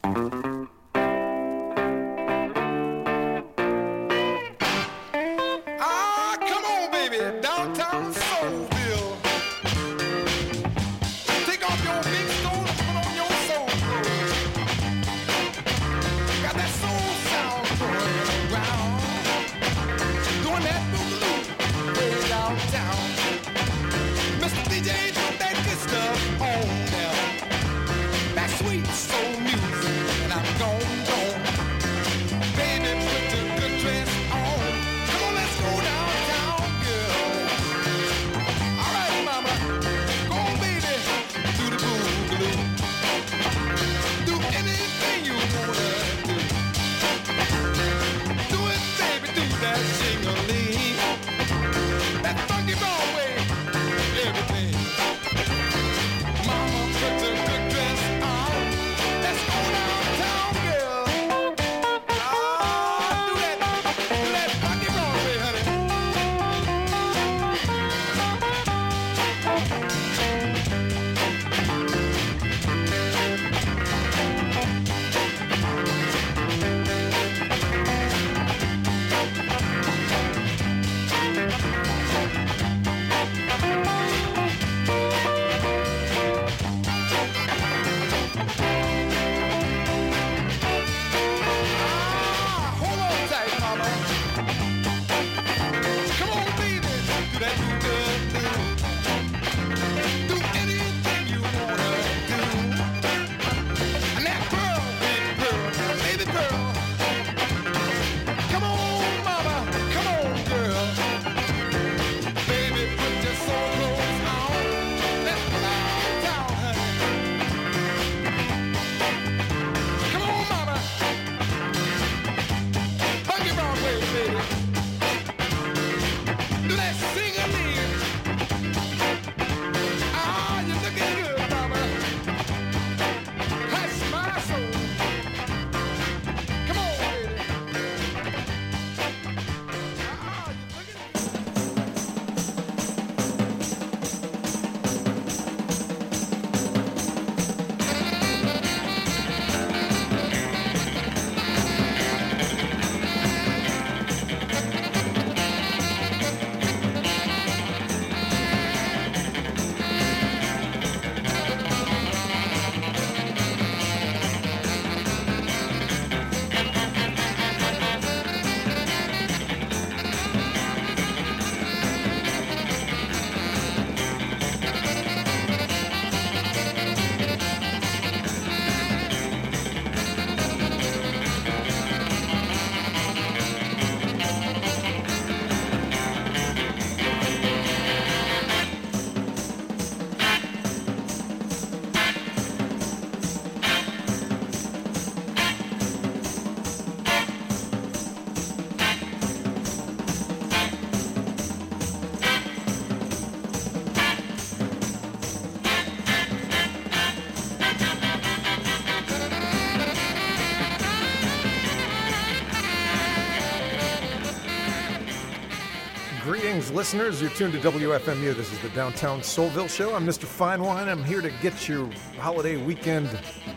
Greetings, listeners. You're tuned to WFMU. This is the Downtown Soulville Show. I'm Mr. Fine Wine. I'm here to get your holiday weekend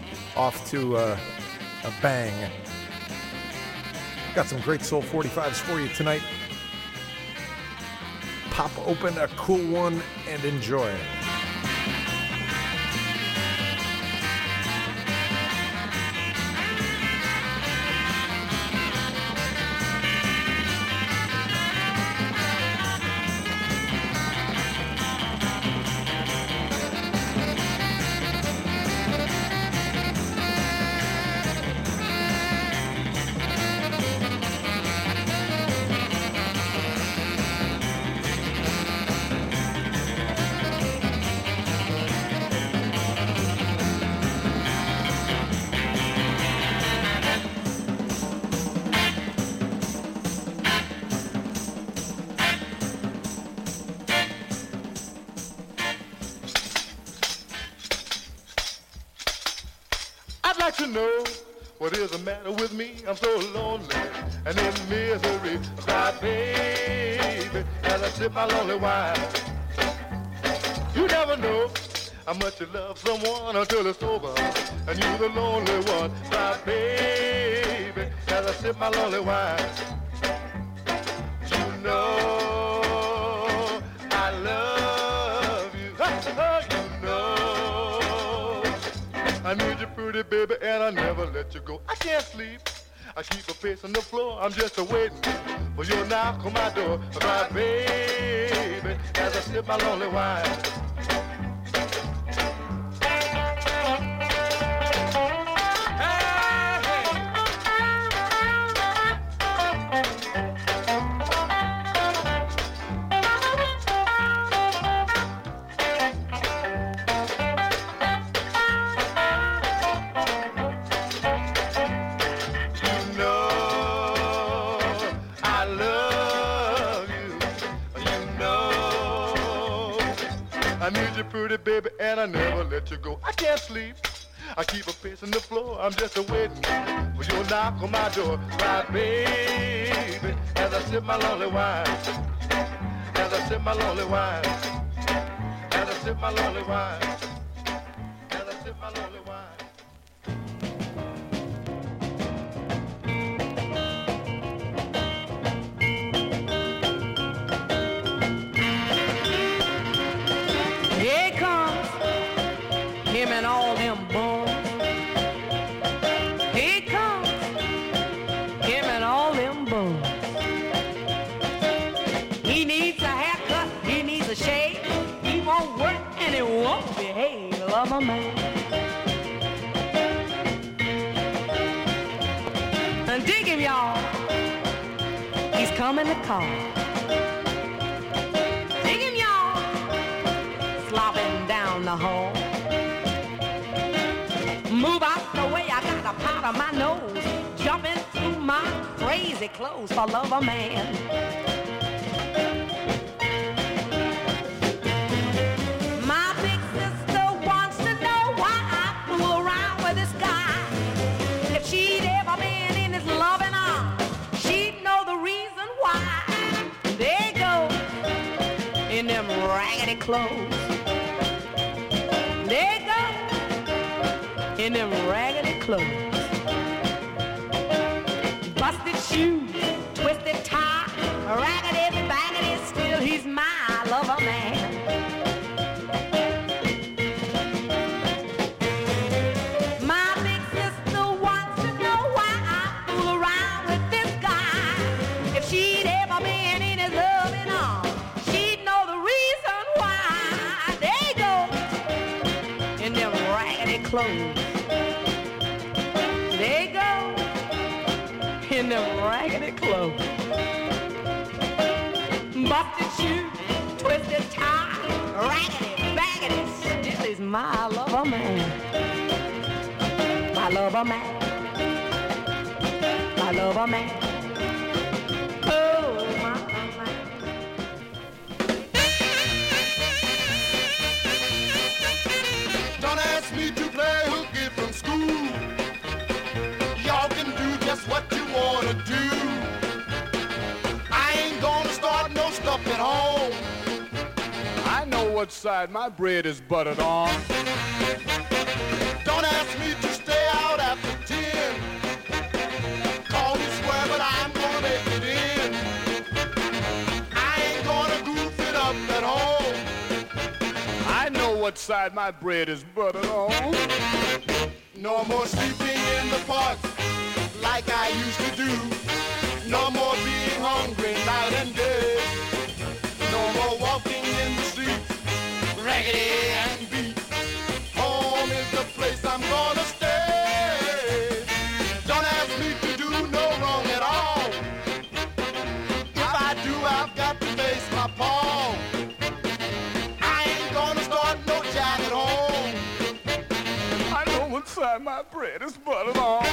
off to a bang. Got some great Soul 45s for you tonight. Pop open a cool one and enjoy. To know what is the matter with me. I'm so lonely and in misery. Cry, baby, as I sip my lonely wine. You never know how much you love someone until it's over, and you're the lonely one. My baby, as I sip my lonely wine, you know I love you. You know I need you, pretty baby, and I never let you go. I can't sleep. I keep a pace on the floor. I'm just waiting for you to knock on my door. My baby, as I sip my lonely wine. Pretty baby, and I never let you go. I can't sleep. I keep a pace on the floor. I'm just waiting for you to knock on my door. My baby, as I sip my lonely wine, as I sip my lonely wine, as I sip my lonely wine, as I sip my lonely wine. And all them boys. Here comes him and all them boys. He needs a haircut, he needs a shave. He won't work and he won't behave. Love a man. And dig him, y'all. He's coming to call. Dig him, y'all. Slopping down the hall. Move out the way, I got a pot on my nose. Jumping through my crazy clothes for love of man. My big sister wants to know why I fool around with this guy. If she'd ever been in his loving arms, she'd know the reason why. They go in them raggedy clothes. They go in them raggedy clothes. Busted shoes, twisted tie, raggedy baggedy, still he's my lover man. My big sister wants to know why I fool around with this guy. If she'd ever been in his loving arms, she'd know the reason why. They go in them raggedy clothes. They go in them raggedy clothes. Busted shoes, twisted tie, raggedy, baggedy, still is my lover man. My lover man. My lover man. Oh, my man. Don't ask me to play hooky from school. Y'all can do just what you wanna do. I ain't gonna start no stuff at home. I know what side my bread is buttered on. Don't ask me to stay out after 10. Call me swear, but I'm gonna make it in. I ain't gonna goof it up at home. I know what side my bread is buttered on. No more sleeping in the park like I used to do. No more being hungry night and day. No more walking in the streets, raggedy and beat. Home is the place I'm gonna stay. Don't ask me to do no wrong at all. If I do, I've got to face my palm. I ain't gonna start no jack at home. I know what side my bread is buttered on.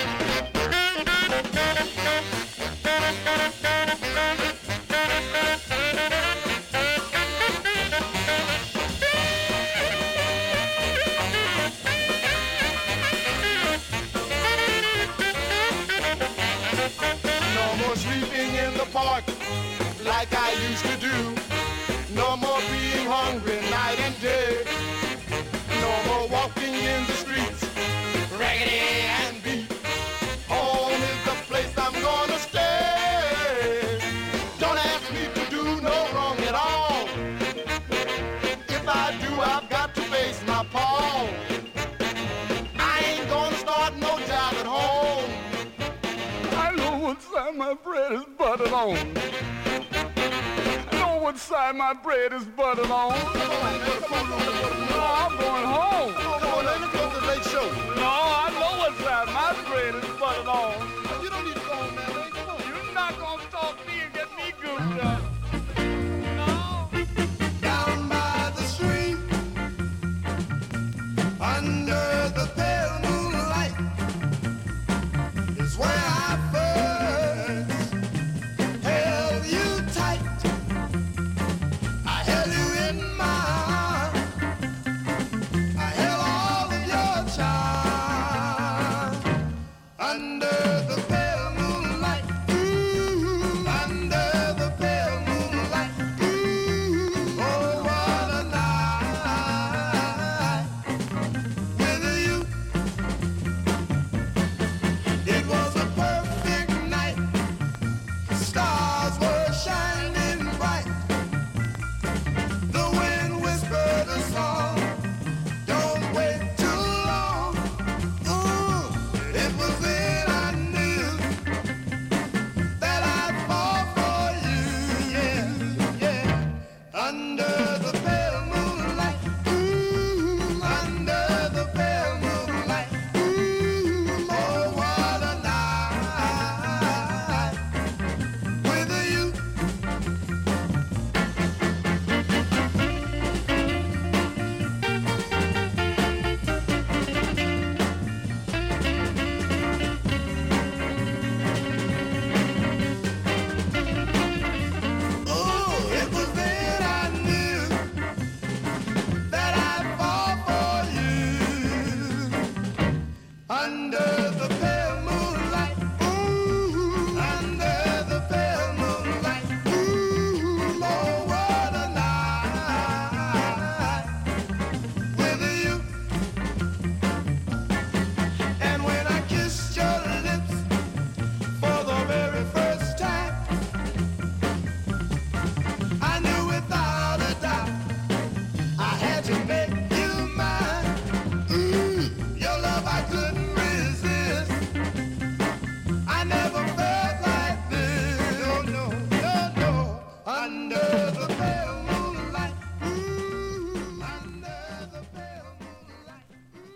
No more sleeping in the park like I used to do. No more being hungry night and day. bread is buttered on. I know what side my bread is buttered on. No, I'm going home. Come on, man, let's go to the late show. No, I know what side my bread is buttered on. You don't need to go home, man. Man, come on. You're not gonna talk me and get me goofed up. No. Down by the stream, under the pale moonlight, is where I first held you tight. I held you in my arms. I held all of your charms. Under the pale moonlight, under the pale moonlight, oh what a night with you. It was a perfect night. Stars were shining bright. The wind whispered a song. Don't wait too long. Ooh, it was then I knew that I'd fall for you. Yeah, yeah. Under the pale moonlight. Under the pale moonlight. Oh, what a night with you. Oh, it was then I knew that I'd fall for you. Under the pale moonlight, under the pale moonlight, oh what a night with you. And when I kissed your lips for the very first time, I knew without a doubt I had to make you mine. Your love I couldn't resist. I never felt like this. No, no, no, no. Under the pale moonlight. Under the pale moonlight.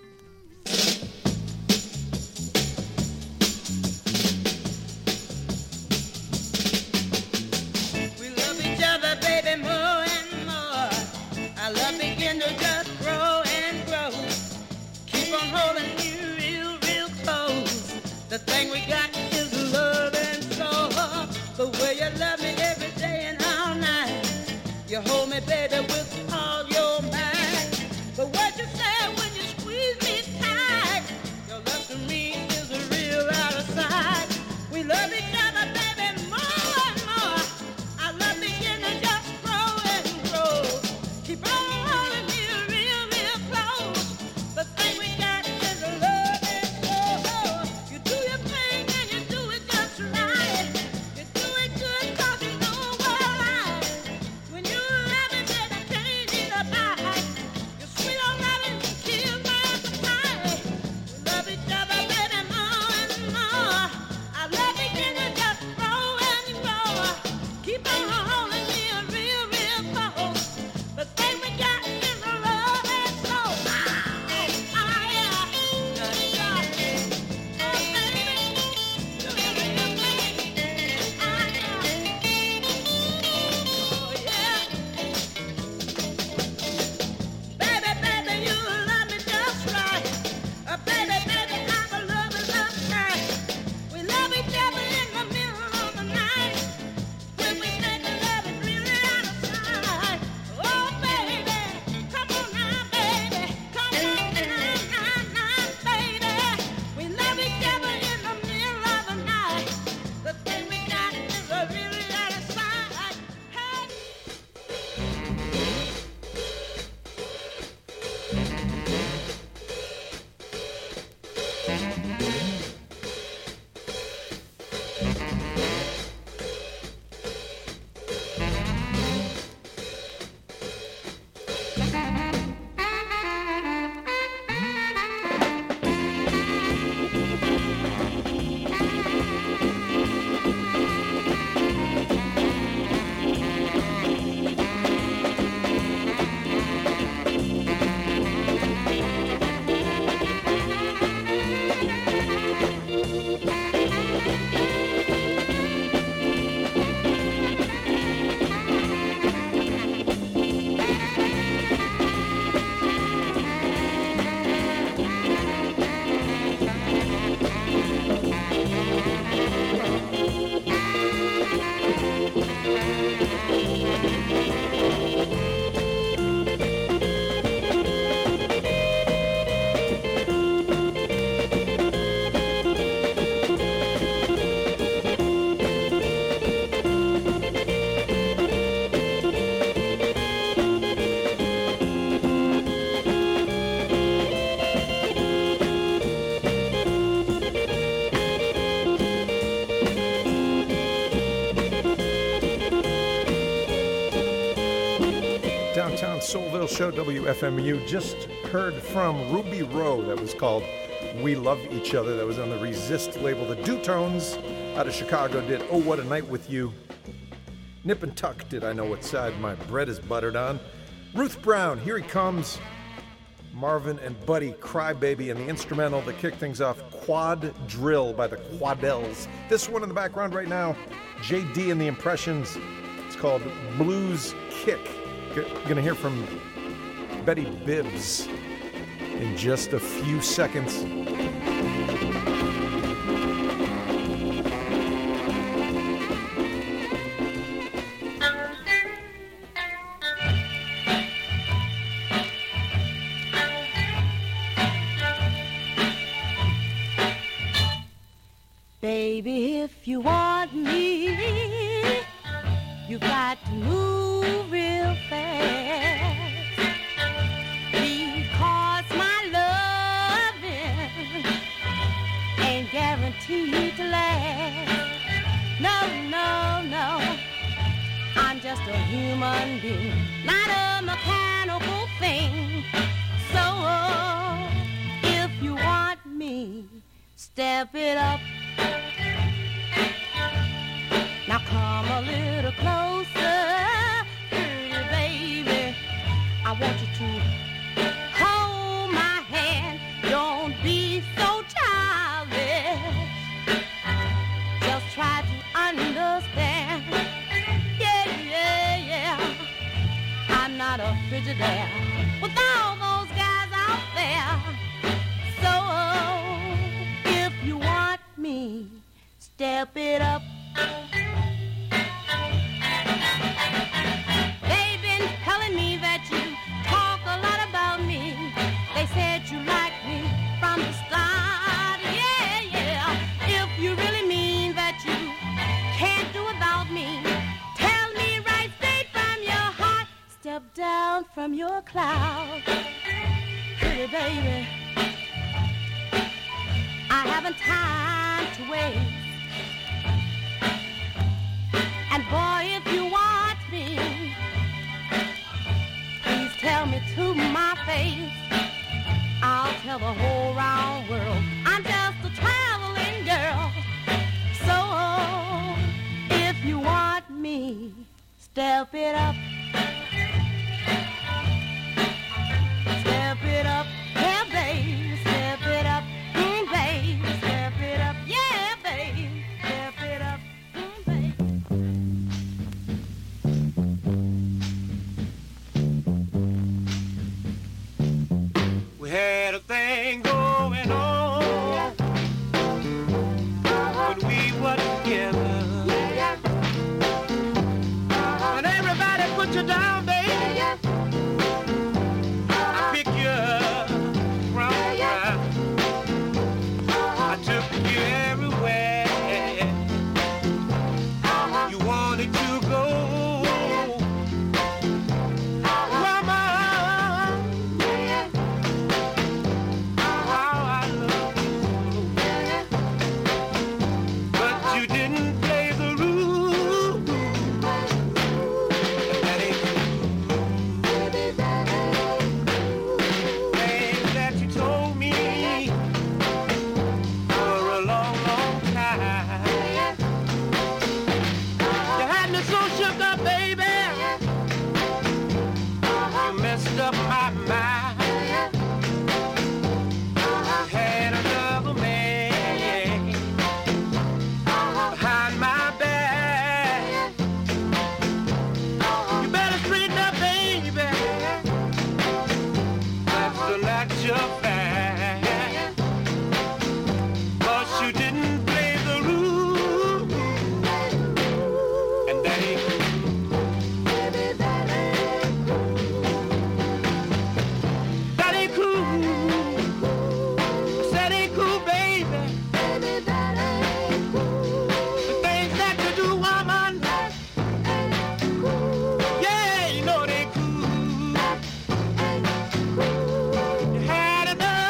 We love each other, baby, more and more. Our love begin to just grow and grow. Keep on holding you real, real close. The thing we got is love and soul. The way you love me every day and all night. You hold me, baby, with all your might. The word you say when you squeeze me tight. Your love to me is real out of sight. We love each other, baby, more and more. Our love begin to just grow and grow. Keep on holding me real, real close. The thing we got is love and soul. You do your thing and Soulville Show, WFMU. Just heard from Ruby Rowe. That was called We Love Each Other. That was on the Resist label. The Dutones out of Chicago did Oh What a Night With You. Nip and Tuck did I Know What Side My Bread Is Buttered On. Ruth Brown, Here He Comes. Marvin and Buddy, Cry Baby, and the instrumental that kicked things off, Quad Drill by the Quadells. This one in the background right now, JD and the Impressions. It's called Blues Kick. Gonna hear from Betty Bibbs in just a few seconds. Baby, if you want me, you got to move real fast, because my loving ain't guaranteed to last. No, no, no, I'm just a human being, not a mechanical thing. So, if you want me, step it up. Now come a little closer, pretty baby. I want you to hold my hand. Don't be so childish. Just try to understand. Yeah, yeah, yeah. I'm not a Frigidaire with all those guys out there. So if you want me, step it up. They've been telling me that you talk a lot about me. They said you like me from the start. Yeah, yeah. If you really mean that you can't do without me, tell me right straight from your heart. Step down from your cloud. Pretty baby, I haven't time to waste. And boy, if you want me, please tell me to my face. I'll tell the whole round world I'm just a traveling girl. So if you want me, step it up. Step it up, yeah, baby. Step it up, baby. Step it up, yeah, baby. Step it up. We had a thing going on when we were together. And everybody put you down, baby. I pick you up from the ground. I took you everywhere you wanted to go. You had enough.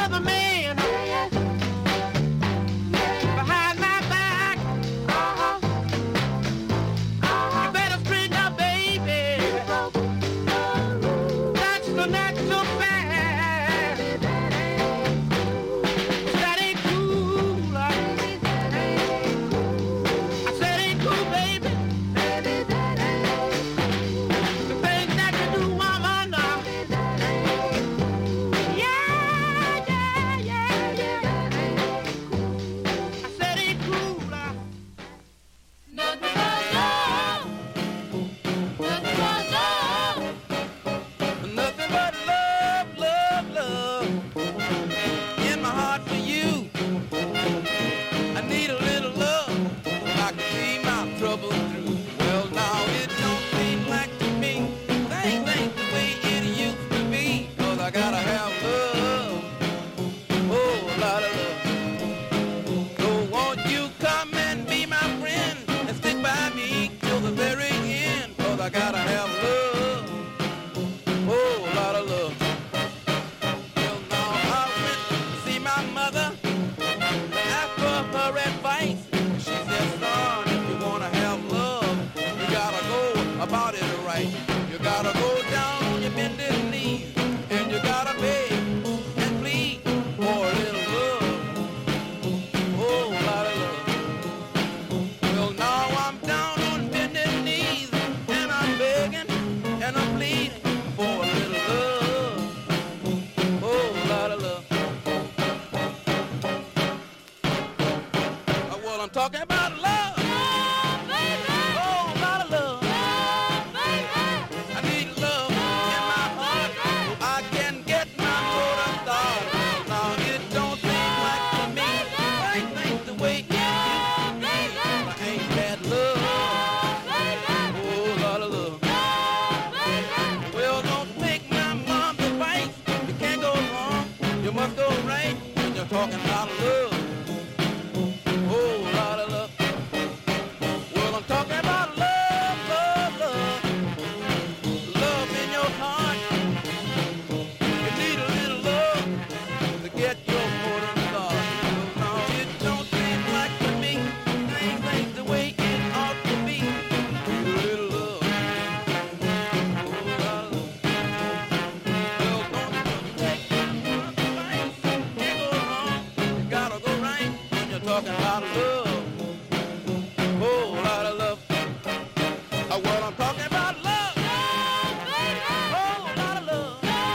talking about love. Love, baby. Oh, a lot of love. Love, baby. I need love in my heart so I can get my motor started. Now it don't seem like to me right things the way it used to be. I ain't had love. Oh, a lot of love. Well, don't take my mom's advice. You can't go wrong. You must go right when you're talking about love. Oh, a lot of love. Well, I'm talking about love, love, love. Love in your heart. You need a little love to get your motor started. Now it don't seem like to me things the way it ought to be. A little love. Oh, a lot of love. Well, don't take my mom's advice. Can't go wrong. You gotta go right when you're talking about love. Oh, a lot of love. Well, I'm talking about love. Oh, a lot of love.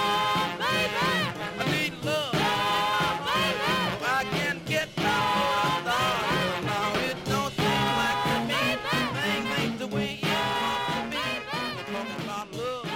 I need love. I can get my motor started. Now it don't seem like to me things ain't the way it ought to be. We're talking about love.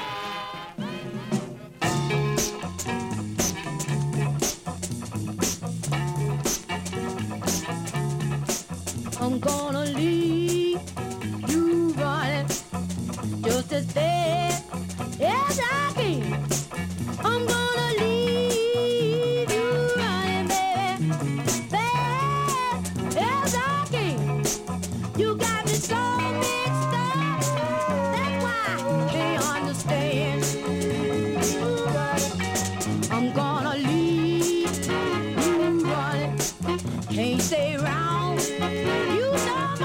I'm gonna leave you running just as fast as I can. I'm gonna leave you running, baby, fast as I can. You got me so mixed up, that's why I can't understand. I'm gonna leave you running, can't stay around. You know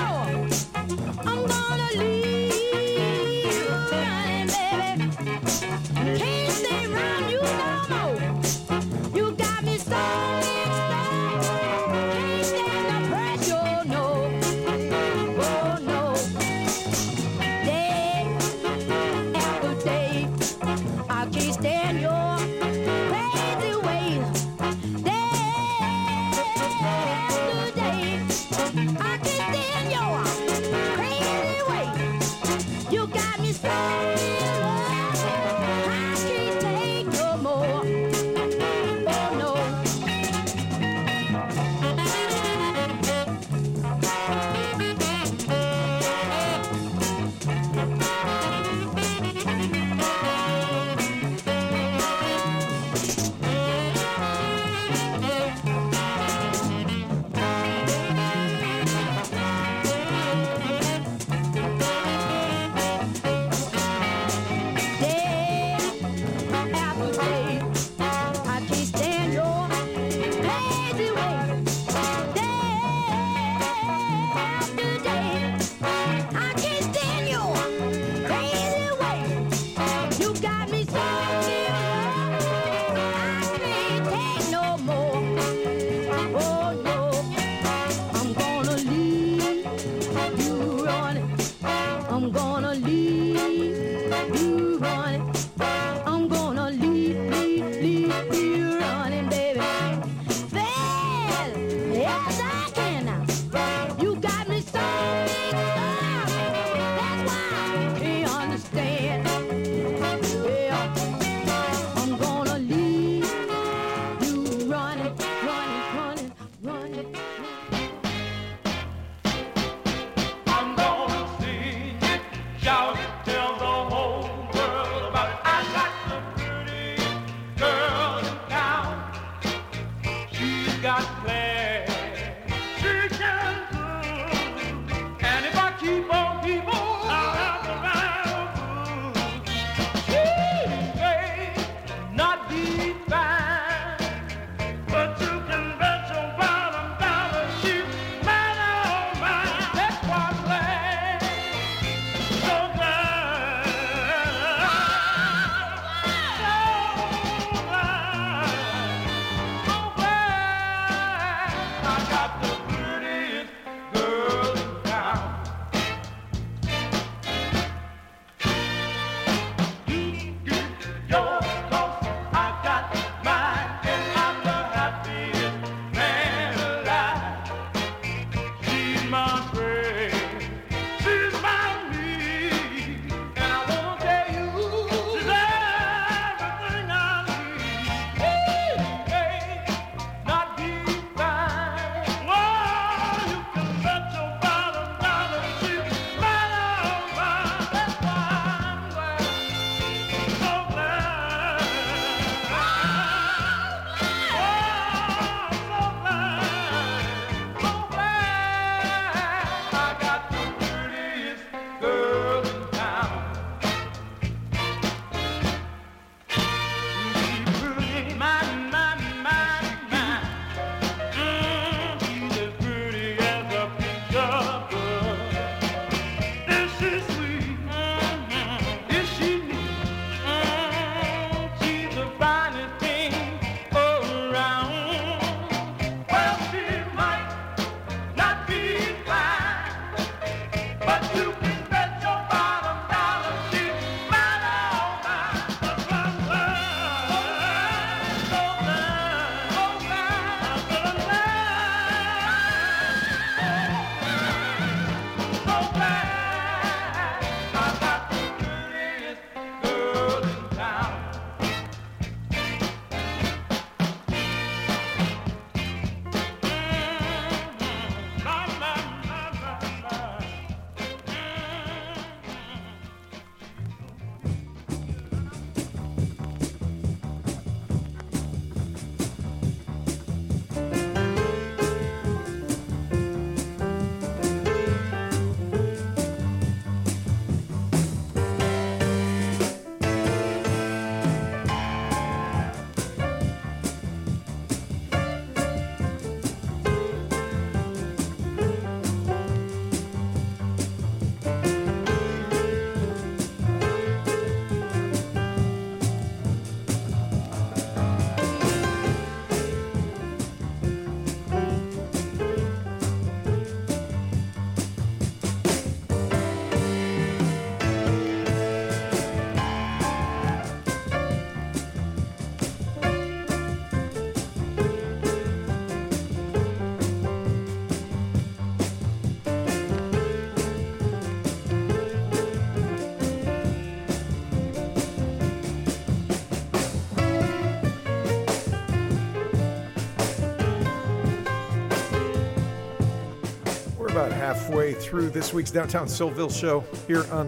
about halfway through this week's Downtown Soulville show here on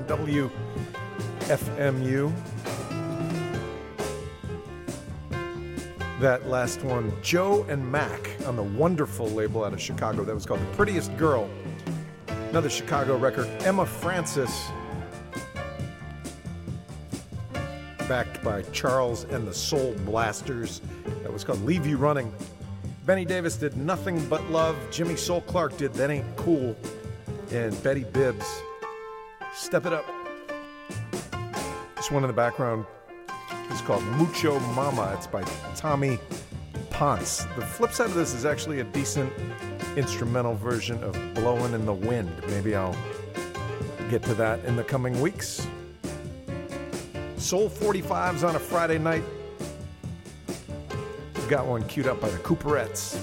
WFMU. That last one, Joe and Mac on the wonderful label out of Chicago that was called The Prettiest Girl. Another Chicago record, Emma Francis, backed by Charles and the Soul Blasters. That was called Leave You Running. Benny Davis did Nothing But Love. Jimmy Soul Clark did That Ain't Cool. And Betty Bibbs, Step It Up. This one in the background is called Mucho Mama. It's by Tommy Ponce. The flip side of this is actually a decent instrumental version of Blowin' in the Wind. Maybe I'll get to that in the coming weeks. Soul 45s on a Friday night. Got one queued up by the Cooperettes.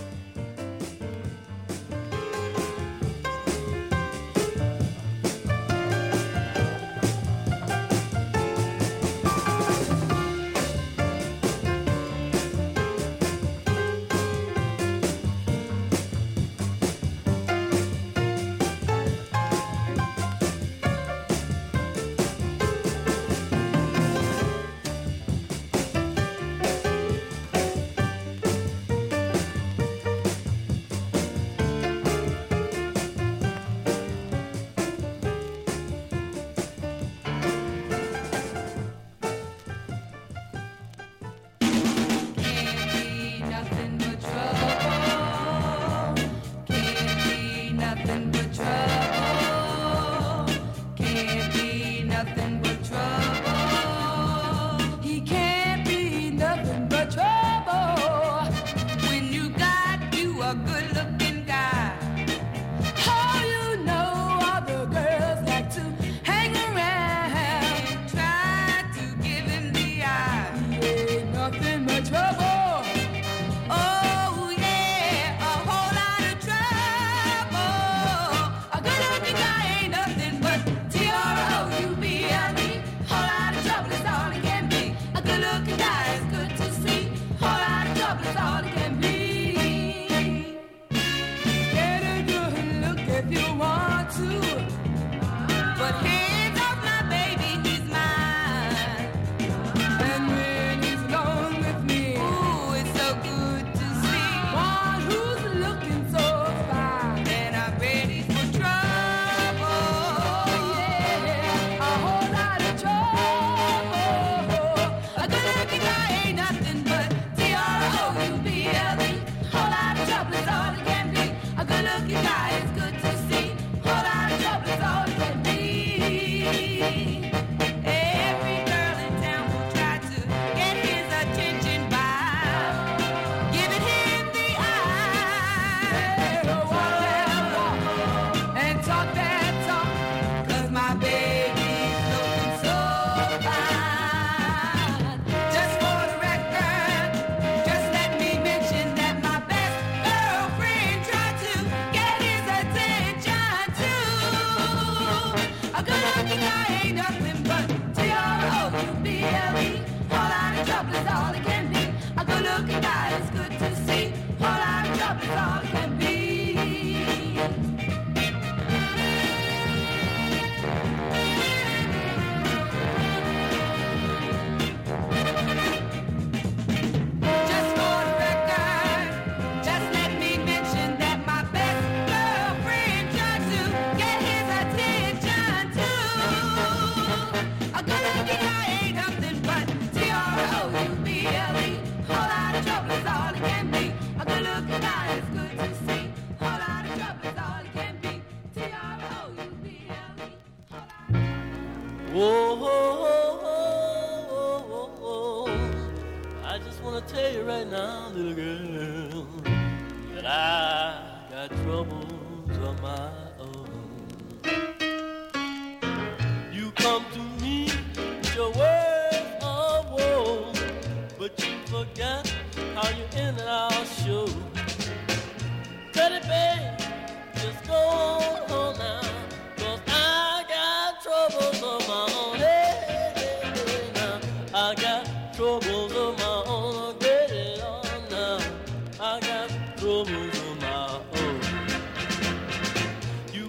You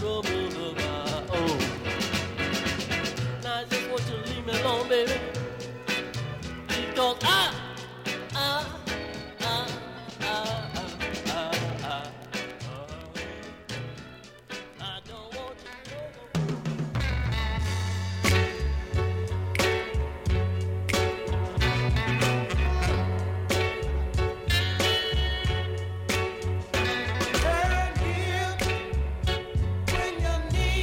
troubles of my own. Now I just want you to leave me alone, baby. Because I don't want you. When you need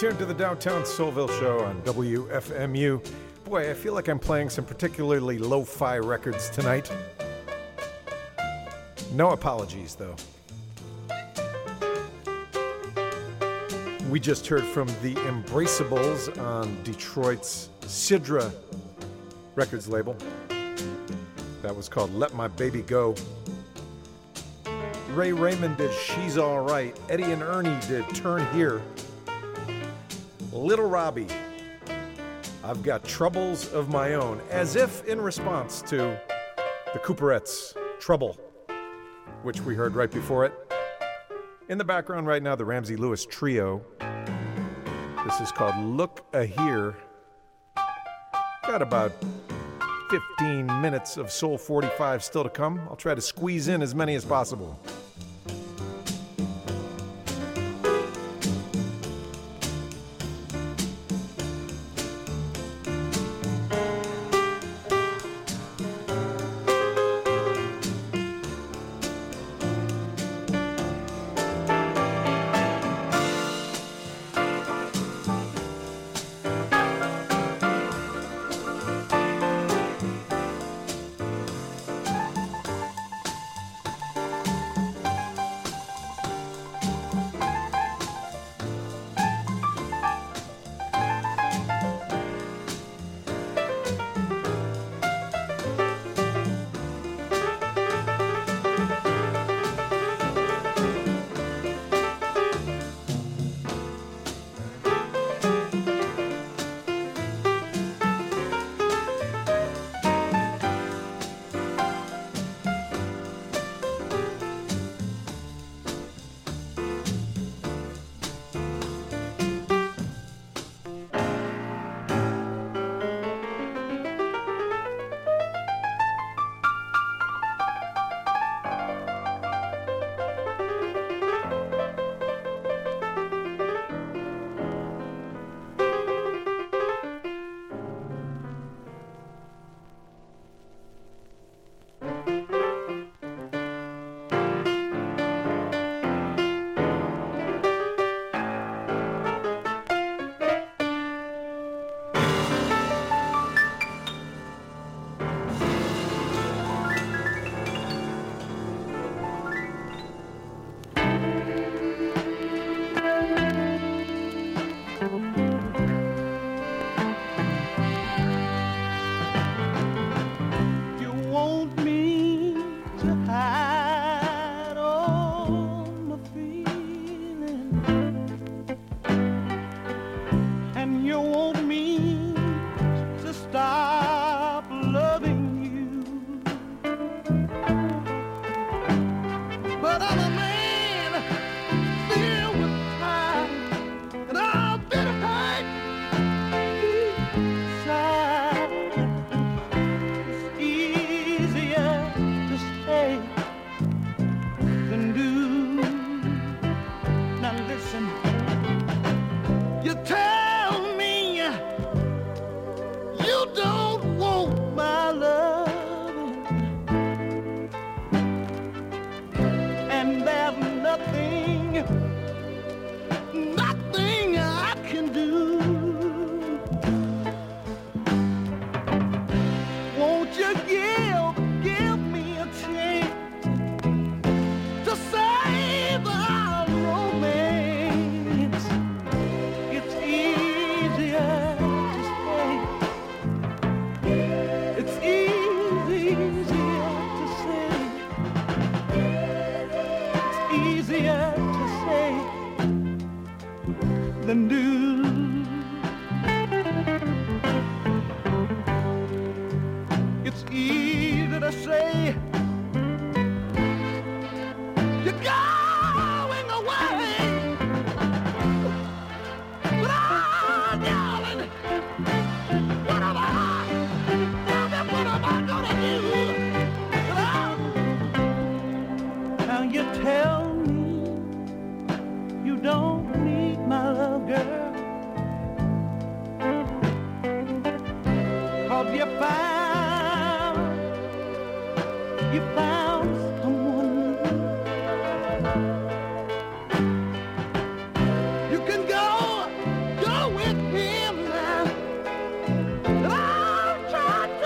tuned to the Downtown Soulville Show on WFMU. Boy, I feel like I'm playing some particularly lo-fi records tonight. No apologies, though. We just heard from the Embraceables on Detroit's Sidra Records label. That was called Let My Baby Go. Ray Raymond did She's All Right. Eddie and Ernie did Turn Here. Little Robbie, I've Got Troubles of My Own, as if in response to the Cooperettes' Trouble, which we heard right before it. In the background right now, the Ramsey Lewis Trio. This is called Look A Here. Got about 15 minutes of Soul 45 still to come. I'll try to squeeze in as many as possible.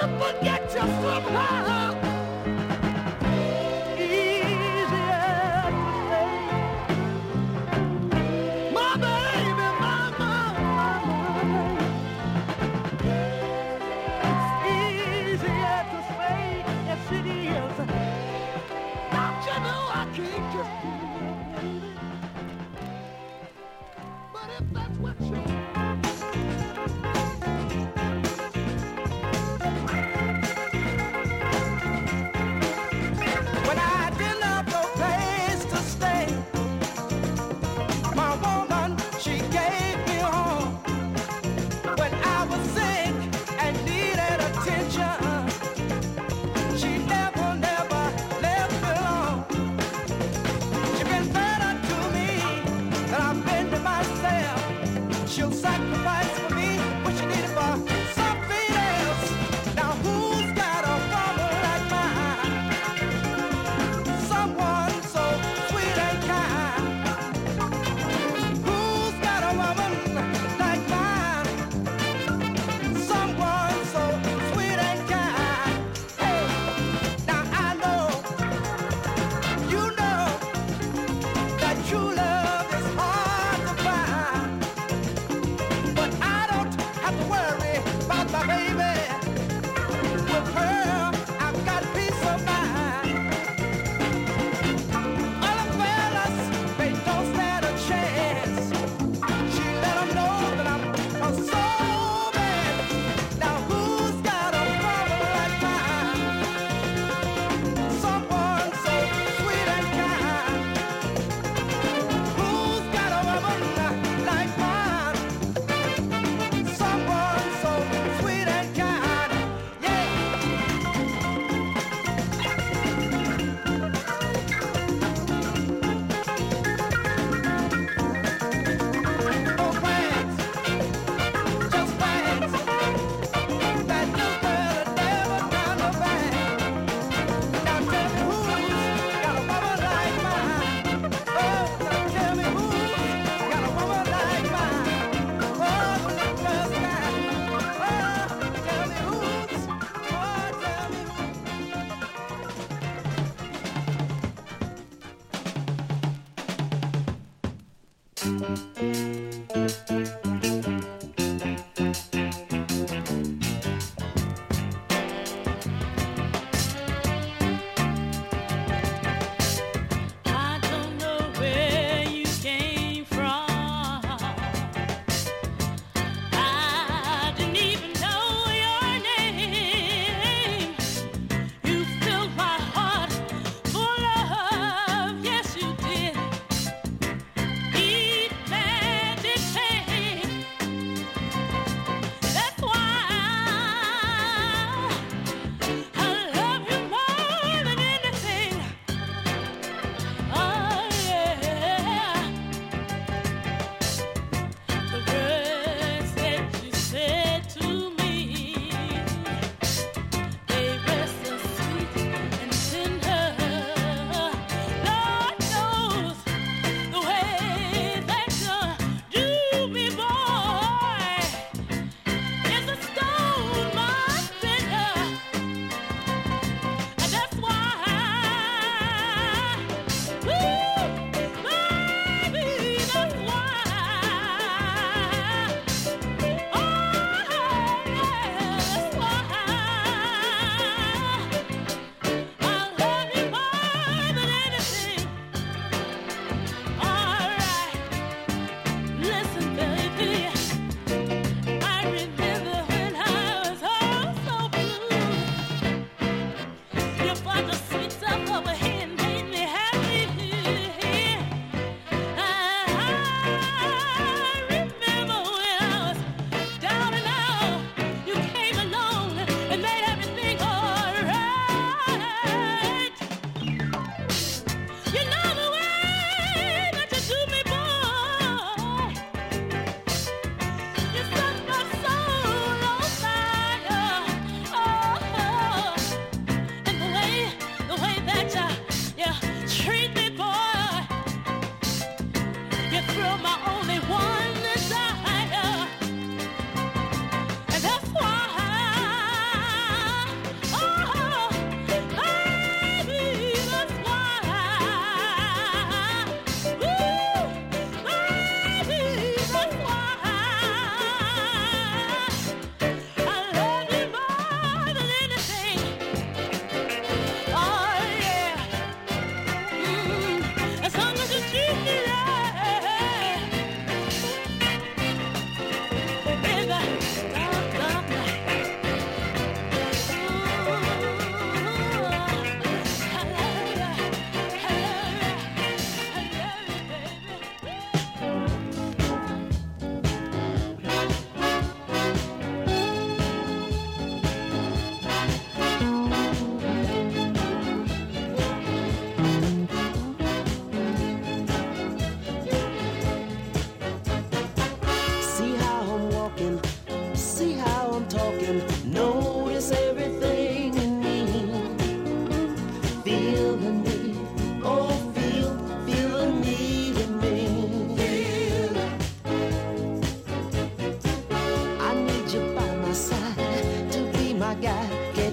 Eat, man.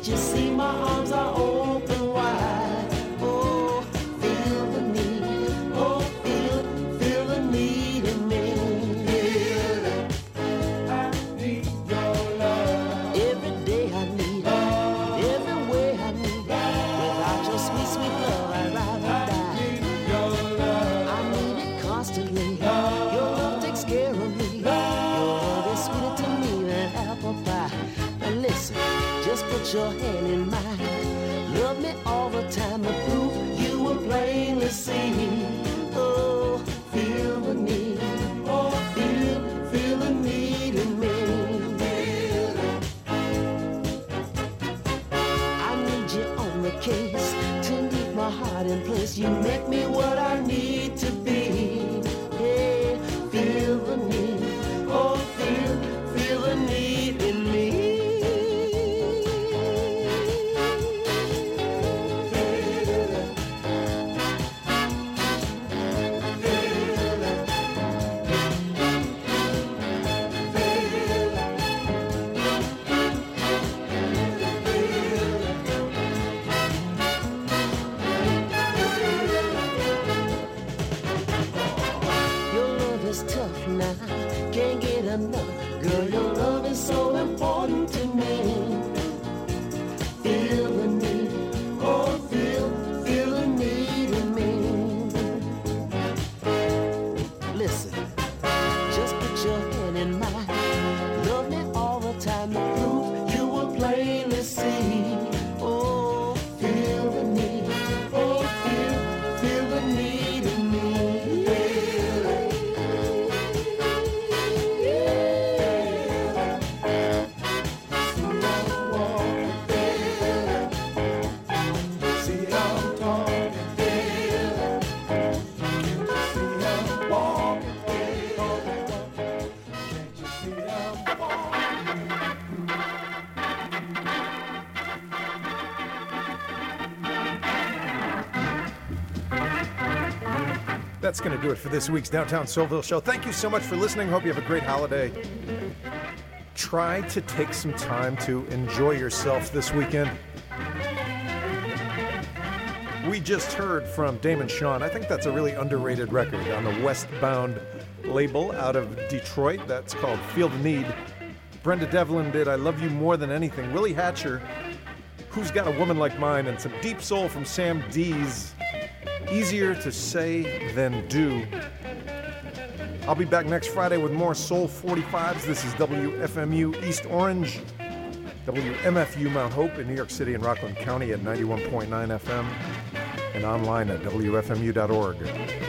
Can't you see my arms are open wide? Oh, feel the need. Oh, feel the need in me. Feel it. I need your love. Every day I need it. Every way I need it. Without your sweet, sweet love, I'd rather die. I need your love. I need it constantly. Your love takes care of me. Your love is sweeter to me than apple pie. Now listen, just put your hand in mine. Love me all the time. The proof you will plainly see. Oh, feel the need. Oh, feel the need in me. I need you on the case to keep my heart in place. You make me what I need to be. Hey, feel the need. Oh, feel the need in me. Your love is tough now, can't get enough. Girl, your love is so important to me. Feel the need, oh, feel the need in me. Listen, just put your hand in mine. Love me all the time, the proof you will plainly see. Oh, feel the need, oh, feel the need in me. That's going to do it for this week's Downtown Soulville show. Thank you so much for listening. Hope you have a great holiday. Try to take some time to enjoy yourself this weekend. We just heard from Damon Shawn. I think that's a really underrated record on the Westbound label out of Detroit. That's called Feel the Need. Brenda Devlin did I Love You More Than Anything. Willie Hatcher, Who's Got a Woman Like Mine, and some deep soul from Sam Dees. Easier to say than do. I'll be back next Friday with more Soul 45s. This is WFMU East Orange, WMFU Mount Hope in New York City and Rockland County at 91.9 FM, and online at WFMU.org.